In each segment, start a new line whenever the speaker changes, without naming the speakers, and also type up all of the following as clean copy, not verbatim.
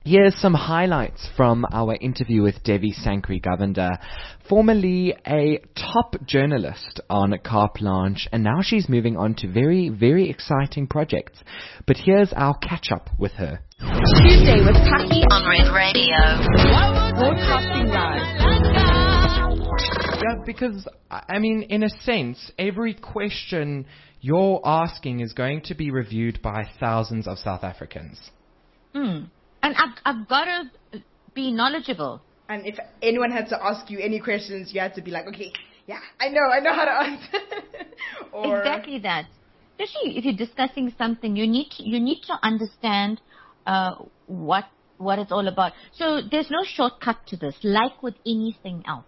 Here's some highlights from our interview with Devi Sankri Govender, formerly a top journalist on Carte Blanche, and now she's moving on to very, very exciting projects. But here's our catch-up with her.
Tuesday with Taki on Red Radio.
Broadcasting live.
Yeah, because, I mean, in a sense, every question you're asking is going to be reviewed by thousands of South Africans.
And I've got to be knowledgeable.
And if anyone had to ask you any questions, you had to be like, okay, yeah, I know how to answer. Or
exactly that. Especially if you're discussing something, you need to understand what it's all about. So there's no shortcut to this, like with anything else.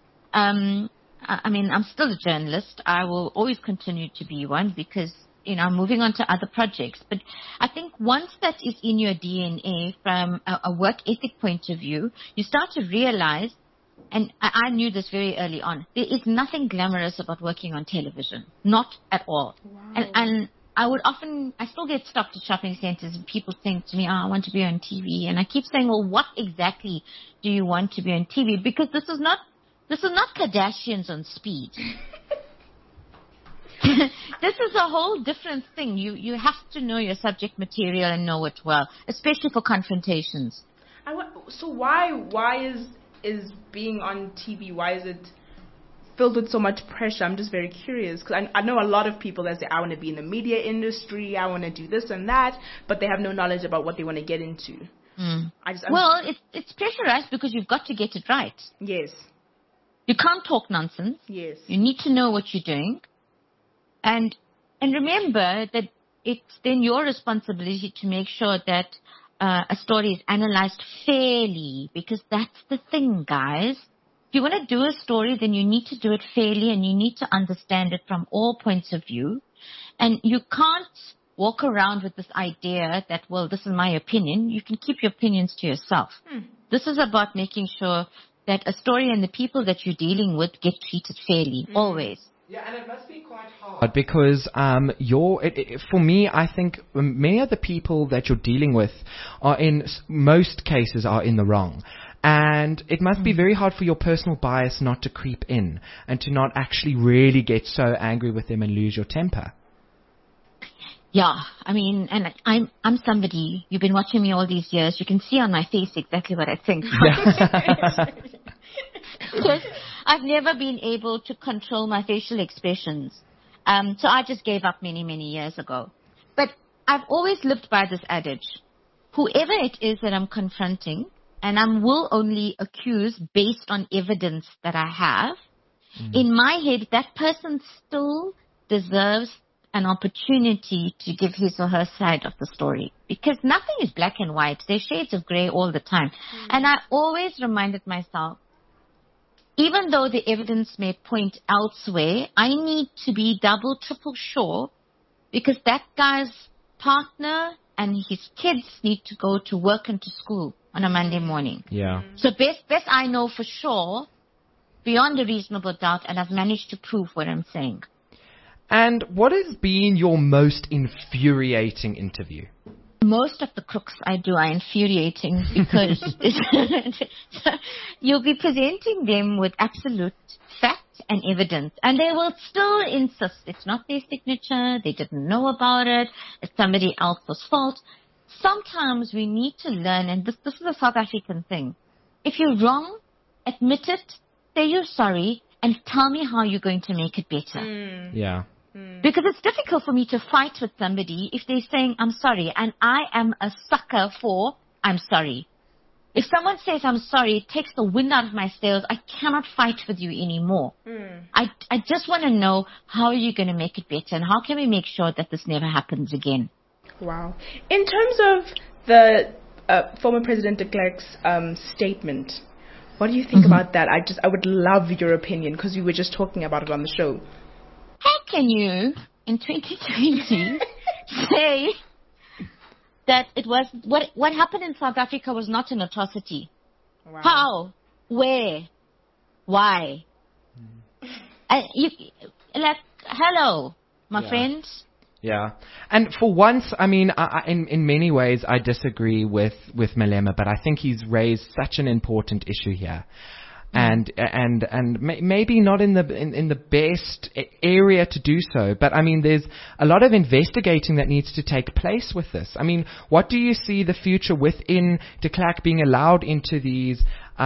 I mean, I'm still a journalist. I will always continue to be one because, I'm moving on to other projects. But I think once that is in your DNA from a work ethic point of view, you start to realize, and I knew this very early on, there is nothing glamorous about working on television. Not at all.
Wow.
And I still get stopped at shopping centers and people think to me, I want to be on TV. And I keep saying, well, what exactly do you want to be on TV? Because this is not Kardashians on speed. This is a whole different thing. You have to know your subject material and know it well, especially for confrontations.
So why is being on TV, why is it filled with so much pressure? I'm just very curious because I know a lot of people that say, I want to be in the media industry, I want to do this and that, but they have no knowledge about what they want to get into.
It's pressurized because you've got to get it right.
Yes.
You can't talk nonsense.
Yes.
You need to know what you're doing. And remember that it's then your responsibility to make sure that a story is analyzed fairly, because that's the thing, guys. If you want to do a story, then you need to do it fairly and you need to understand it from all points of view. And you can't walk around with this idea that, well, this is my opinion. You can keep your opinions to yourself. This is about making sure that a story and the people that you're dealing with get treated fairly, always.
Yeah, and it must be quite hard because for me, I think many of the people that you're dealing with are in most cases are in the wrong. And it must be very hard for your personal bias not to creep in and to not actually really get so angry with them and lose your temper.
Yeah, I mean, and I'm somebody, you've been watching me all these years, you can see on my face exactly what I think. Because I've never been able to control my facial expressions. So I just gave up many, many years ago. But I've always lived by this adage. Whoever it is that I'm confronting, and I will only accuse based on evidence that I have, in my head, that person still deserves an opportunity to give his or her side of the story. Because nothing is black and white. There's shades of gray all the time. And I always reminded myself, even though the evidence may point elsewhere, I need to be double, triple sure, because that guy's partner and his kids need to go to work and to school on a Monday morning.
Yeah.
So best I know for sure, beyond a reasonable doubt, and I've managed to prove what I'm saying.
And what has been your most infuriating interview?
Most of the crooks I do are infuriating because you'll be presenting them with absolute fact and evidence, and they will still insist it's not their signature, they didn't know about it, it's somebody else's fault. Sometimes we need to learn, and this is a South African thing. If you're wrong, admit it, say you're sorry, and tell me how you're going to make it better.
Yeah.
Because it's difficult for me to fight with somebody if they're saying, I'm sorry, and I am a sucker for, I'm sorry. If someone says, I'm sorry, it takes the wind out of my sails. I cannot fight with you anymore. I just want to know how you're going to make it better, and how can we make sure that this never happens again.
Wow. In terms of the former President de Klerk's statement, what do you think about that? I would love your opinion, because we were just talking about it on the show.
How can you, in 2020, say that it was what happened in South Africa was not an atrocity?
Wow.
How? Where? Why? Hello, my friends.
Yeah. And for once, I mean, in many ways, I disagree with Malema, but I think he's raised such an important issue here. And maybe not in the best area to do so, but I mean, there's a lot of investigating that needs to take place with this. I mean, what do you see the future within de Klerk being allowed into these,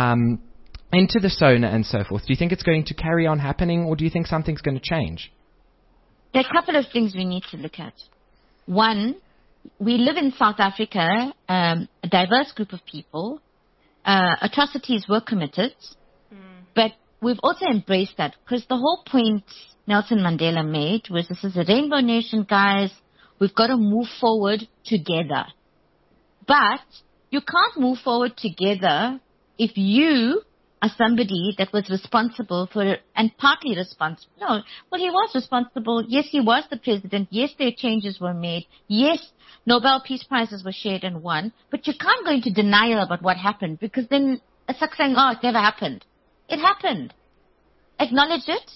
into the SONA and so forth? Do you think it's going to carry on happening, or do you think something's going to change?
There are a couple of things we need to look at. One, we live in South Africa, a diverse group of people. Atrocities were committed. But we've also embraced that, because the whole point Nelson Mandela made was, this is a rainbow nation, guys. We've got to move forward together. But you can't move forward together if you are somebody that was responsible for, and partly responsible. No, well, he was responsible. Yes, he was the president. Yes, their changes were made. Yes, Nobel Peace Prizes were shared and won. But you can't go into denial about what happened, because then it's like saying, oh, it never happened. It happened. Acknowledge it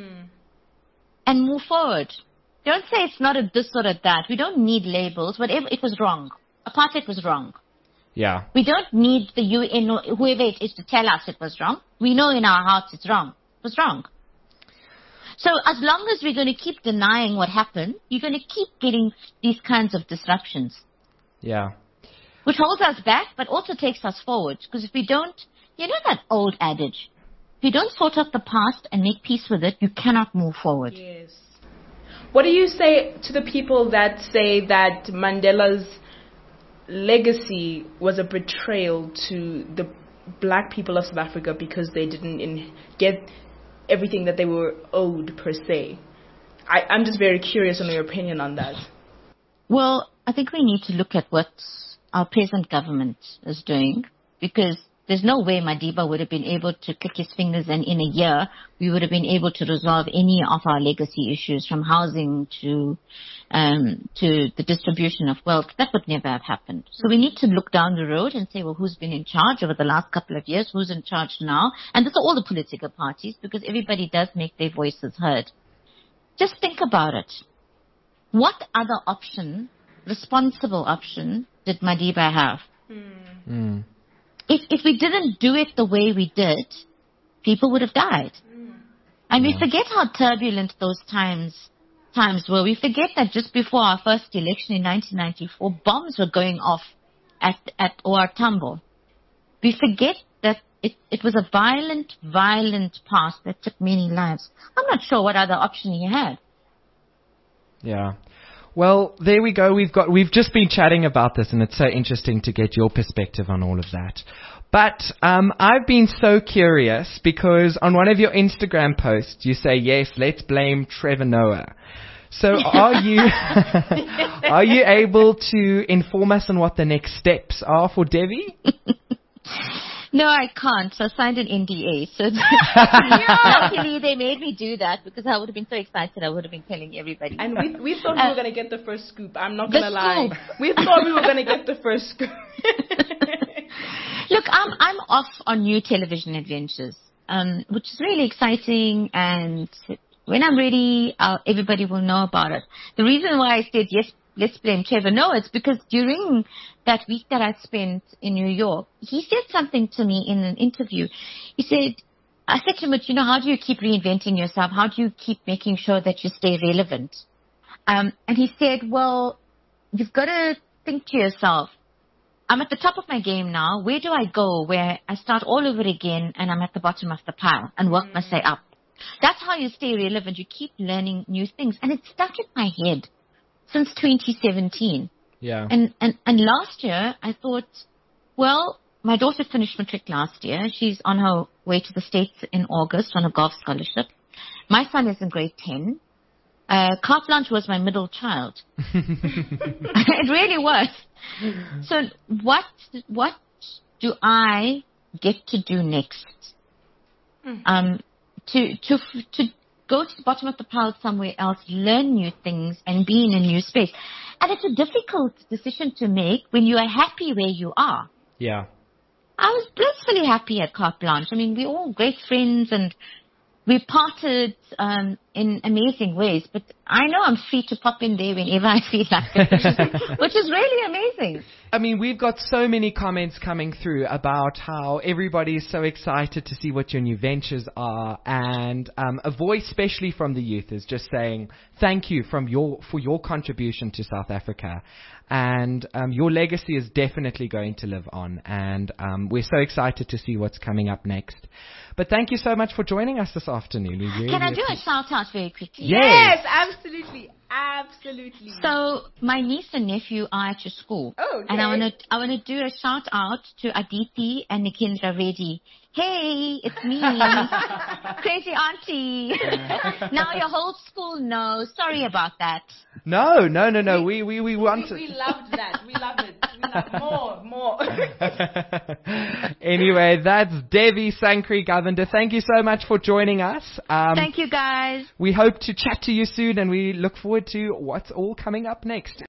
and move forward. Don't say it's not a this or a that. We don't need labels. Whatever, it was wrong. Apartheid was wrong.
Yeah.
We don't need the UN or whoever it is to tell us it was wrong. We know in our hearts it's wrong. It was wrong. So as long as we're going to keep denying what happened, you're going to keep getting these kinds of disruptions.
Yeah.
Which holds us back, but also takes us forward. Because if we don't, you know that old adage, if you don't sort out the past and make peace with it, you cannot move forward.
Yes. What do you say to the people that say that Mandela's legacy was a betrayal to the black people of South Africa because they didn't get everything that they were owed, per se? I'm just very curious on your opinion on that.
Well, I think we need to look at what our present government is doing, because there's no way Madiba would have been able to click his fingers and in a year we would have been able to resolve any of our legacy issues, from housing to the distribution of wealth. That would never have happened. So we need to look down the road and say, well, who's been in charge over the last couple of years? Who's in charge now? And these are all the political parties, because everybody does make their voices heard. Just think about it. What other option, responsible option, did Madiba have? If we didn't do it the way we did, people would have died. And we forget how turbulent those times were. We forget that just before our first election in 1994, bombs were going off at OR Tambo. We forget that it was a violent past that took many lives. I'm not sure what other option he had.
Yeah. Well, there we go. We've just been chatting about this, and it's so interesting to get your perspective on all of that. But I've been so curious, because on one of your Instagram posts you say, yes, let's blame Trevor Noah. So are you able to inform us on what the next steps are for Devi?
No, I can't. So I signed an NDA. So luckily they made me do that, because I would have been so excited. I would have been telling everybody.
And we thought we were going to get the first scoop. I'm not going to lie. We thought we were going to get the first scoop.
Look, I'm off on new television adventures, which is really exciting. And when I'm ready, everybody will know about it. The reason why I said yes, let's blame Trevor Noah, it's because during that week that I spent in New York, he said something to me in an interview. I said to him, but how do you keep reinventing yourself? How do you keep making sure that you stay relevant? And he said, well, you've got to think to yourself, I'm at the top of my game now. Where do I go where I start all over again and I'm at the bottom of the pile and work my way up? That's how you stay relevant. You keep learning new things. And it stuck in my head since 2017.
Yeah.
And last year I thought, well, my daughter finished matric last year. She's on her way to the States in August on a golf scholarship. My son is in grade 10. Carte Blanche was my middle child. It really was. So what do I get to do next? To go to the bottom of the pile somewhere else, learn new things, and be in a new space. And it's a difficult decision to make when you are happy where you are.
Yeah.
I was blissfully happy at Carte Blanche. I mean, we're all great friends, and we parted in amazing ways. But I know I'm free to pop in there whenever I feel like it, which is really amazing.
I mean, we've got so many comments coming through about how everybody is so excited to see what your new ventures are, and a voice, especially from the youth, is just saying thank you for your contribution to South Africa, and your legacy is definitely going to live on, and we're so excited to see what's coming up next. But thank you so much for joining us this afternoon.
Can I do a shout out very quickly?
Yes, absolutely. Absolutely.
So my niece and nephew are at your school.
Oh, okay.
And I wanna do a shout out to Aditi and Nikindra Reddy. Hey, it's me, crazy auntie. Now your whole school knows. Sorry about that.
No. We want.
We loved that. We loved it. We love more.
Anyway, that's Devi Sankri Govender. Thank you so much for joining us.
Thank you, guys.
We hope to chat to you soon, and we look forward to what's all coming up next.